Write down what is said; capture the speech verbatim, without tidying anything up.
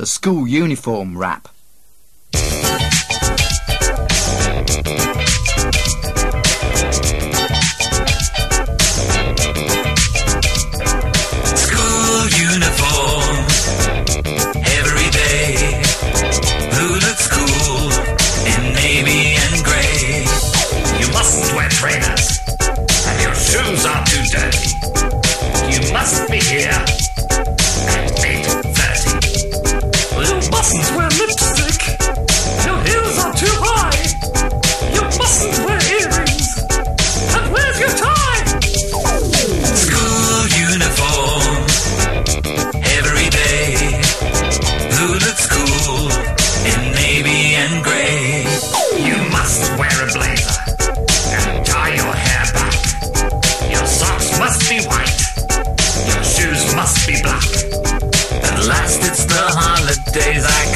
the school uniform rap. School uniform, every day. Who looks cool in navy and grey? You mustn't wear trainers, and your shoes are too dirty. You must be here at eight thirty. You mustn't wear lipstick. Your heels are too high. You mustn't wear earrings. And where's your tie? School uniform, every day. Who looks cool in navy and grey? You must wear a blazer and tie your hair back. Your socks must be white. Your shoes must be black. At last it's the holidays, I